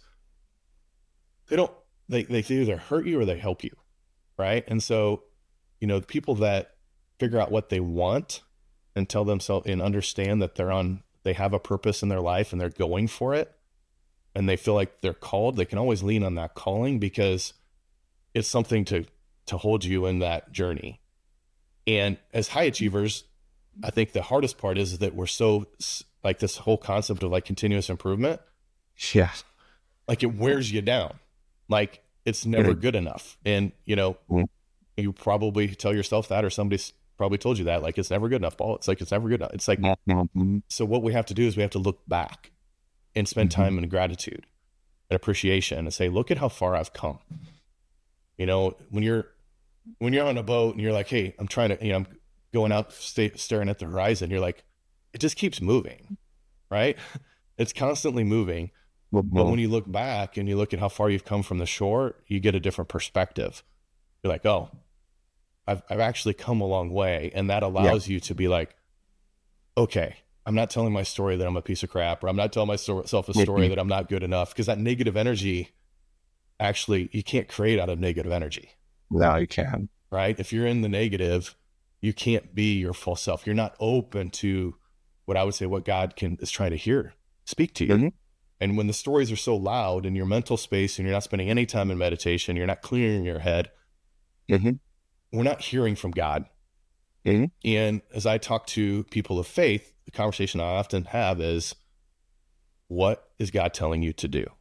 B: they either hurt you or they help you. Right. And so, the people that figure out what they want and tell themselves and understand that they have a purpose in their life and they're going for it, and they feel like they're called, they can always lean on that calling, because it's something to hold you in that journey. And as high achievers, I think the hardest part is that we're so like this whole concept of like continuous improvement.
A: Yeah.
B: Like it wears you down. Like it's never good enough. And, you probably tell yourself that, or somebody's probably told you that, like, it's never good enough, Paul. It's like, it's never good enough. It's like, so what we have to do is we have to look back and spend time in gratitude and appreciation and say, look at how far I've come. You know, when you're on a boat and you're like, hey, I'm trying to, I'm going out, staring at the horizon. You're like, it just keeps moving, right? It's constantly moving. But when you look back and you look at how far you've come from the shore, you get a different perspective. You're like, oh, I've actually come a long way. And that allows you to be like, okay, I'm not telling my story that I'm a piece of crap, or I'm not telling myself a story that I'm not good enough, because that negative energy, actually, you can't create out of negative energy.
A: No, you can't.
B: Right? If you're in the negative, you can't be your full self. You're not open to what I would say, what God is trying to speak to you. And when the stories are so loud in your mental space and you're not spending any time in meditation, you're not clearing your head, we're not hearing from God. And as I talk to people of faith, the conversation I often have is, what is God telling you to do?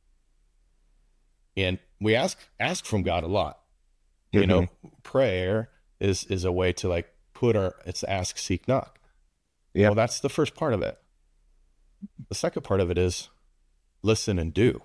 B: And we ask from God a lot. You know, prayer is a way to like it's ask, seek, knock. Yeah. Well, that's the first part of it. The second part of it is listen and do.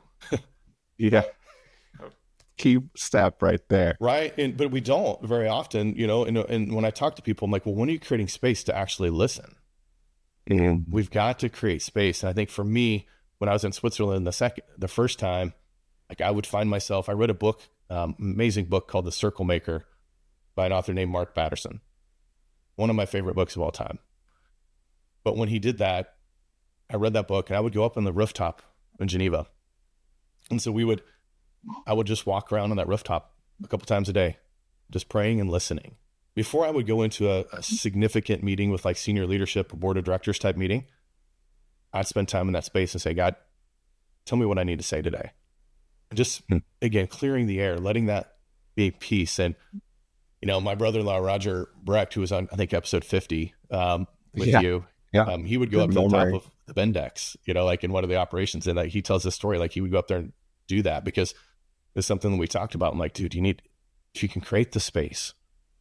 A: Key step right there.
B: Right. But we don't very often, you know, and when I talk to people, I'm like, well, when are you creating space to actually listen? We've got to create space. And I think for me, when I was in Switzerland the first time, like I would find myself, I read a book, amazing book called The Circle Maker by an author named Mark Batterson. One of my favorite books of all time. But when he did that, I read that book and I would go up on the rooftop in Geneva. And so I would just walk around on that rooftop a couple times a day, just praying and listening. Before I would go into a significant meeting with like senior leadership or board of directors type meeting, I'd spend time in that space and say, God, tell me what I need to say today. And just, again, clearing the air, letting that be peace. And, you know, my brother-in-law, Roger Brecht, who was on, I think, episode 50 with you, he would go up to the top of the Bendex, you know, like in one of the operations. And like, he tells this story, like he would go up there and do that because it's something that we talked about. I'm like, dude, if you can create the space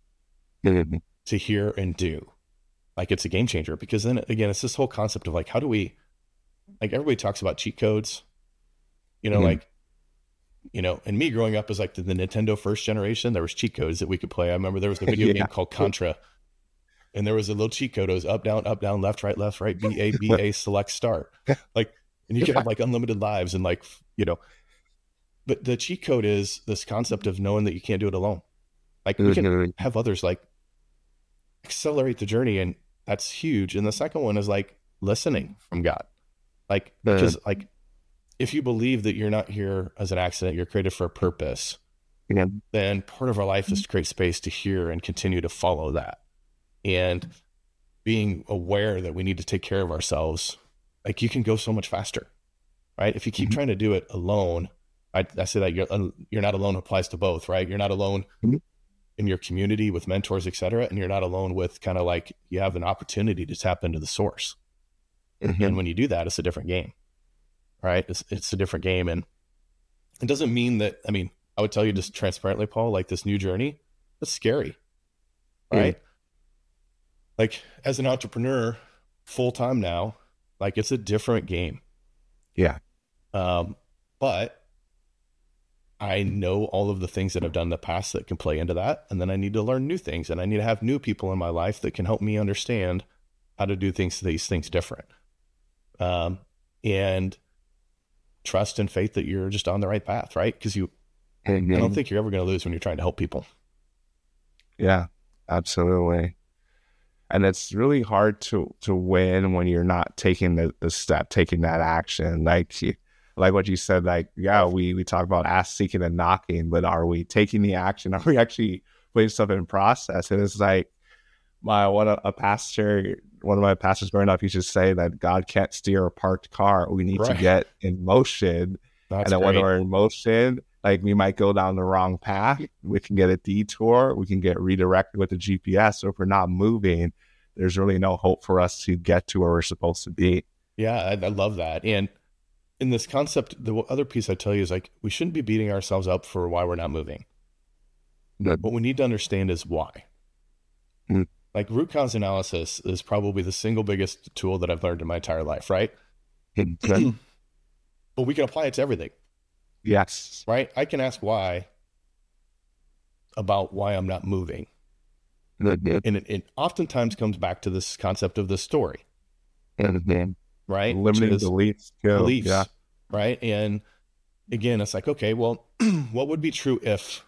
B: to hear and do, like it's a game changer. Because then again, it's this whole concept of like, how do we, like everybody talks about cheat codes, you know, like, you know, and me growing up as like the Nintendo first generation, there was cheat codes that we could play. I remember there was a video game called Contra, and there was a little cheat code. It was up, down, left, right, B, A, select, start. Like, and you could have like unlimited lives and like, you know, but the cheat code is this concept of knowing that you can't do it alone. Like we can have others like accelerate the journey, and that's huge. And the second one is like listening from God. Like, because like, if you believe that you're not here as an accident, you're created for a purpose, then part of our life is to create space to hear and continue to follow that. And being aware that we need to take care of ourselves, like you can go so much faster, right? If you keep trying to do it alone, I say that you're not alone applies to both, right? You're not alone in your community with mentors, et cetera. And you're not alone with kind of like, you have an opportunity to tap into the source. And when you do that, it's a different game. Right. It's a different game. And it doesn't mean that, I mean, I would tell you just transparently, Paul, like this new journey, it's scary. Right. Like as an entrepreneur full time now, like it's a different game.
A: Yeah.
B: But I know all of the things that I've done in the past that can play into that. And then I need to learn new things, and I need to have new people in my life that can help me understand how to do these things different. And trust and faith that you're just on the right path, right? Because I don't think you're ever going to lose when you're trying to help people.
A: Yeah, absolutely. And it's really hard to win when you're not taking the step, taking that action. Like what you said, like, yeah, we talk about ask, seeking, and knocking, but are we taking the action? Are we actually putting stuff in process? And it's like one of my pastors growing up used to say that God can't steer a parked car. We need to get in motion. And then when we're in motion, like we might go down the wrong path. We can get a detour. We can get redirected with the GPS. So if we're not moving, there's really no hope for us to get to where we're supposed to be.
B: Yeah, I love that. And in this concept, the other piece I tell you is like, we shouldn't be beating ourselves up for why we're not moving. What we need to understand is why. Like root cause analysis is probably the single biggest tool that I've learned in my entire life, right? But we can apply it to everything.
A: Yes.
B: Right? I can ask why about why I'm not moving. And it oftentimes comes back to this concept of the story, right?
A: Limiting beliefs.
B: Beliefs, right? And again, it's like, okay, well, what would be true if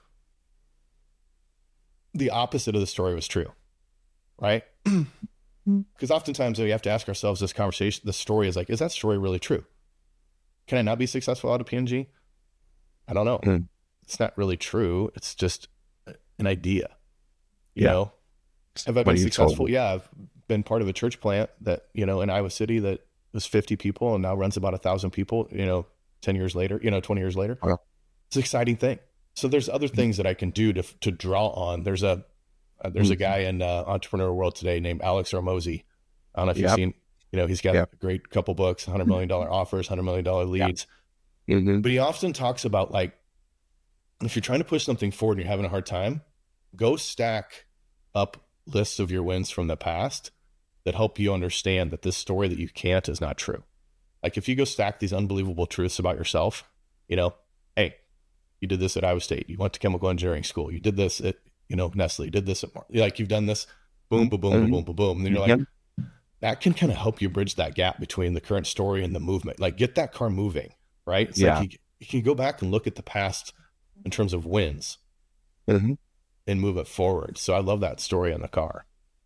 B: the opposite of the story was true, right? Because oftentimes we have to ask ourselves this conversation, the story is like, is that story really true? Can I not be successful out of PNG? I don't know. It's not really true. It's just an idea, you know? Have I been successful? Yeah. I've been part of a church plant that, in Iowa City that was 50 people and now runs about 1,000 people, 10 years later, 20 years later.
A: Wow.
B: It's an exciting thing. So there's other things that I can do to draw on. There's a guy in entrepreneur world today named Alex Hormozi. I don't know if you've seen, he's got a great couple books, $100 million offers, $100 million leads. But he often talks about, like, if you're trying to push something forward and you're having a hard time, go stack up lists of your wins from the past that help you understand that this story that you can't is not true. Like, if you go stack these unbelievable truths about yourself, hey, you did this at Iowa State. You went to chemical engineering school. You did this at, Nestle. You did this at like, you've done this, boom, boom, boom, boom, boom, boom. And then you're like, that can kind of help you bridge that gap between the current story and the movement. Like, get that car moving, right? It's like you can go back and look at the past in terms of wins and move it forward. So I love that story on the car.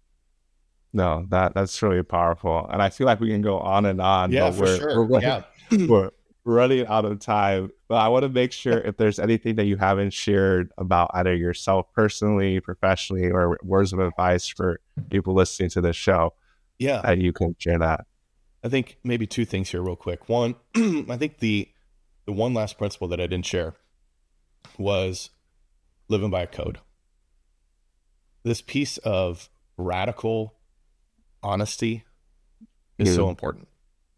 A: No, that's really powerful. And I feel like we can go on and on.
B: Yeah,
A: but
B: for sure.
A: We're running out of time. But I want to make sure if there's anything that you haven't shared about either yourself personally, professionally, or words of advice for people listening to this show, that you can share that.
B: I think maybe two things here real quick. One, I think the one last principle that I didn't share was living by a code. This piece of radical honesty is so important.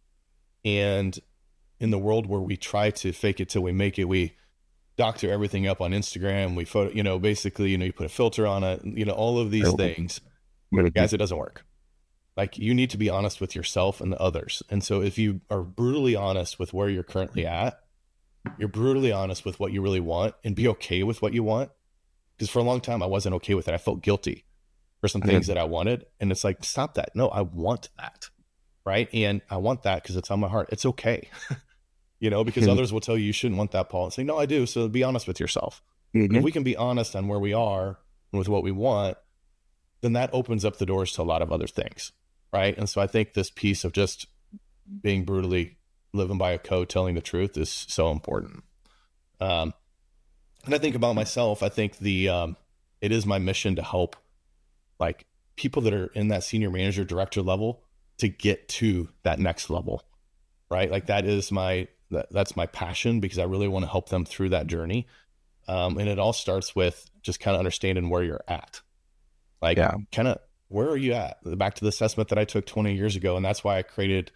B: And in the world where we try to fake it till we make it, we doctor everything up on Instagram. We photo, basically, you put a filter on it, all of these things. Guys, it doesn't work. Like, you need to be honest with yourself and the others. And so if you are brutally honest with where you're currently at, you're brutally honest with what you really want, and be okay with what you want. Because for a long time, I wasn't okay with it. I felt guilty for some things that I wanted. And it's like, stop that. No, I want that. Right. And I want that because it's on my heart. It's okay. Because others will tell you shouldn't want that, Paul, and say, no, I do. So be honest with yourself. If we can be honest on where we are and with what we want, then that opens up the doors to a lot of other things. Right. And so I think this piece of just being brutally living by a code, telling the truth is so important. And I think about myself, I think it is my mission to help, like, people that are in that senior manager, director level to get to that next level, right? Like, that's my passion, because I really want to help them through that journey. And it all starts with just kind of understanding where you're at. Like, kind of, where are you at? Back to the assessment that I took 20 years ago. And that's why I created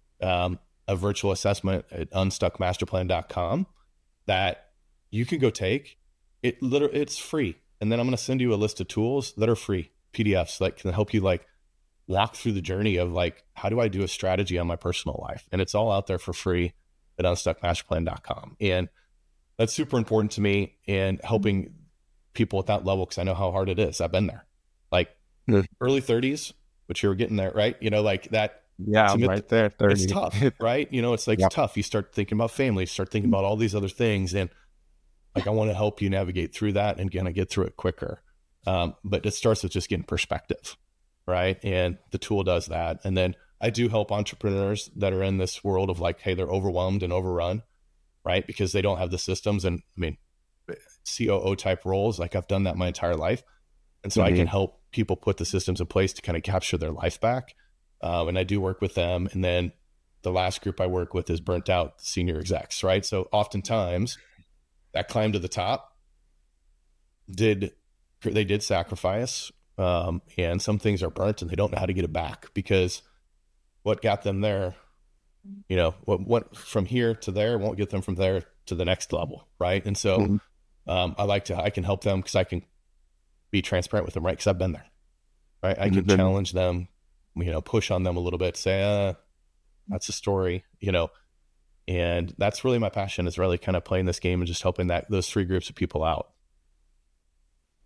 B: a virtual assessment at unstuckmasterplan.com that you can go take. It's free. And then I'm going to send you a list of tools that are free, PDFs, that can help you, like, walk through the journey of, like, how do I do a strategy on my personal life? And it's all out there for free at unstuckmasterplan.com. And that's super important to me, and helping people at that level, because I know how hard it is. I've been there, like, early 30s, but you're getting there, right? Like that.
A: Yeah, I'm right there. 30.
B: It's tough, right? It's like, it's tough. You start thinking about family, start thinking about all these other things. And, like, I want to help you navigate through that and kind of get through it quicker. But it starts with just getting perspective, right? And the tool does that. And then I do help entrepreneurs that are in this world of, like, hey, they're overwhelmed and overrun, right? Because they don't have the systems. And I mean, COO type roles, like, I've done that my entire life. And so I can help people put the systems in place to kind of capture their life back. And I do work with them. And then the last group I work with is burnt out senior execs, right? So oftentimes that climb to the top did sacrifice. And some things are burnt and they don't know how to get it back, because what got them there, what from here to there won't get them from there to the next level. Right. And so I can help them, because I can be transparent with them, right? Because I've been there, right? I can challenge them, push on them a little bit, say, that's a story, and that's really my passion, is really kind of playing this game and just helping those three groups of people out.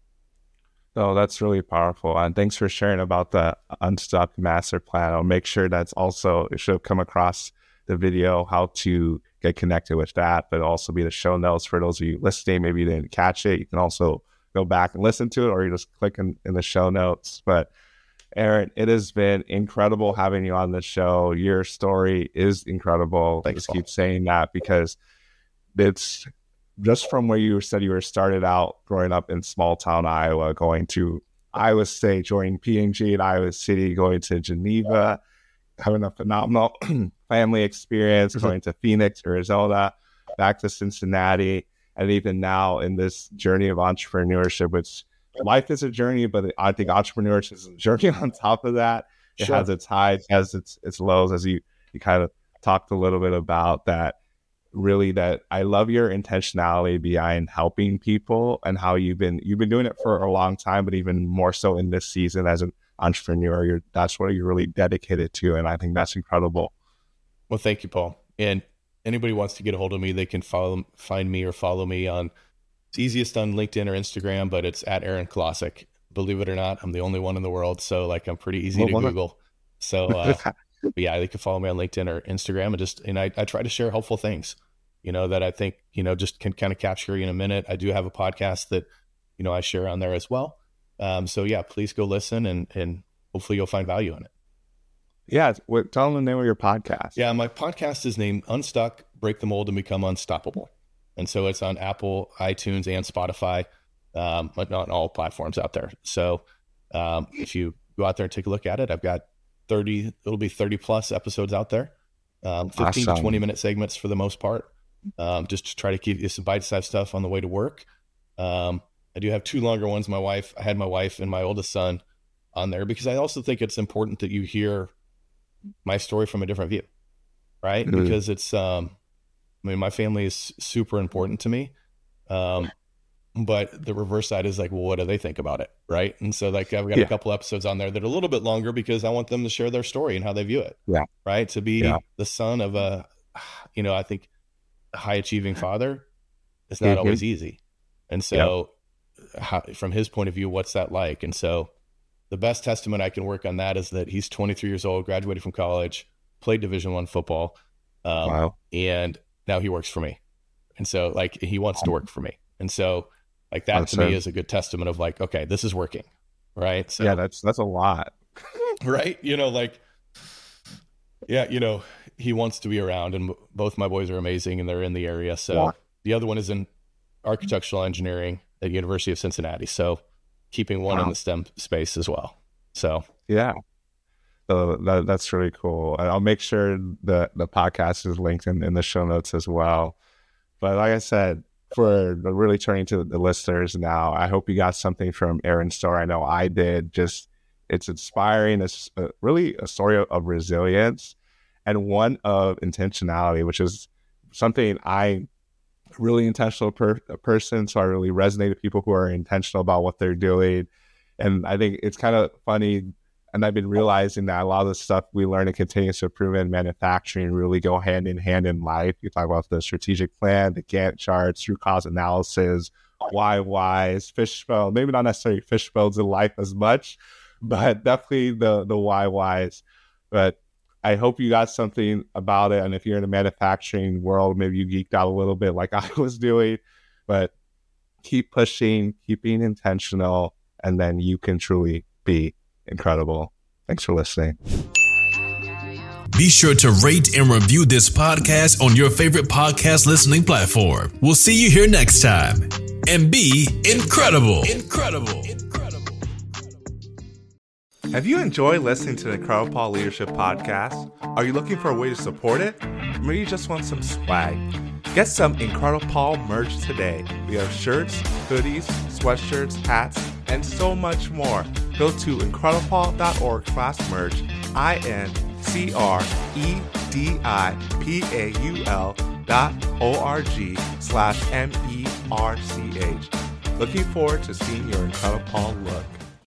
A: Oh, that's really powerful. And thanks for sharing about the Unstuck Master Plan. I'll make sure that's also, it should have come across the video, how to get connected with that, but also be the show notes for those of you listening. Maybe you didn't catch it. You can also go back and listen to it, or you just click in the show notes. But Aaron, it has been incredible having you on the show. Your story is incredible.
B: Thanks,
A: just keep saying that because it's just from where you said you were started out growing up in small town Iowa, going to Iowa State, joining P&G in Iowa City, going to Geneva, having a phenomenal family experience, going to Phoenix, Arizona, back to Cincinnati, and even now in this journey of entrepreneurship, which life is a journey, but I think entrepreneurship is a journey on top of that. It has its highs, has its lows, as you kind of talked a little bit about that. Really, that I love your intentionality behind helping people and how you've been doing it for a long time, but even more so in this season as an entrepreneur, that's what you're really dedicated to. And I think that's incredible.
B: Well, thank you, Paul. And anybody wants to get a hold of me, they can find me or follow me on, it's easiest on LinkedIn or Instagram, but it's at Aaron Kolosik. Believe it or not, I'm the only one in the world. So like, I'm pretty easy to Google. So but yeah, they can follow me on LinkedIn or Instagram, and I try to share helpful things, that I think, just can kind of capture you in a minute. I do have a podcast that, I share on there as well. So yeah, please go listen and hopefully you'll find value in it.
A: Yeah. Tell them the name of your podcast.
B: Yeah. My podcast is named Unstuck, Break the Mold and Become Unstoppable. And so it's on Apple, iTunes, and Spotify, but not on all platforms out there. So if you go out there and take a look at it, I've got it'll be 30 plus episodes out there, 15 to 20 minute segments for the most part. Just to try to keep you some bite-sized stuff on the way to work. I do have 2 longer ones. I had my wife and my oldest son on there because I also think it's important that you hear my story from a different view, right? Mm-hmm. Because it's, my family is super important to me. But the reverse side is like, well, what do they think about it? Right. And so like, I've got a couple episodes on there that are a little bit longer because I want them to share their story and how they view it. Yeah. Right. To be the son of I think a high achieving father, it's not always easy. And so from his point of view, what's that like? And so the best testament I can work on that is that he's 23 years old, graduated from college, played Division I football. And now he works for me. And so like, he wants to work for me. And so like that to me is a good testament of like, okay, this is working. Right. So
A: that's a lot.
B: Right. He wants to be around, and both my boys are amazing and they're in the area. So the other one is in architectural engineering at University of Cincinnati. So keeping one in the STEM space as well. So
A: so that's really cool. And I'll make sure the podcast is linked in the show notes as well. But like I said, for really turning to the listeners now, I hope you got something from Aaron's story. I know I did. Just it's inspiring. It's really a story of resilience and one of intentionality, which is something I really intentional person. So I really resonate with people who are intentional about what they're doing. And I think it's kind of funny. And I've been realizing that a lot of the stuff we learn in continuous improvement manufacturing really go hand in hand in life. You talk about the strategic plan, the Gantt charts, root cause analysis, why-whys, fishbones, maybe not necessarily fishbones in life as much, but definitely the why-whys. But I hope you got something about it. And if you're in the manufacturing world, maybe you geeked out a little bit like I was doing, but keep pushing, keep being intentional, and then you can truly be incredible. Thanks for listening.
D: Be sure to rate and review this podcast on your favorite podcast listening platform. We'll see you here next time. And be incredible.
A: Have you enjoyed listening to the Incredible Paul Leadership Podcast? Are you looking for a way to support it? Or maybe you just want some swag? Get some Incredible Paul merch today. We have shirts, hoodies, sweatshirts, hats, and so much more. Go to incrediblepaul.org/merch, incredipaul.org/merch. Looking forward to seeing your Incredible Paul look.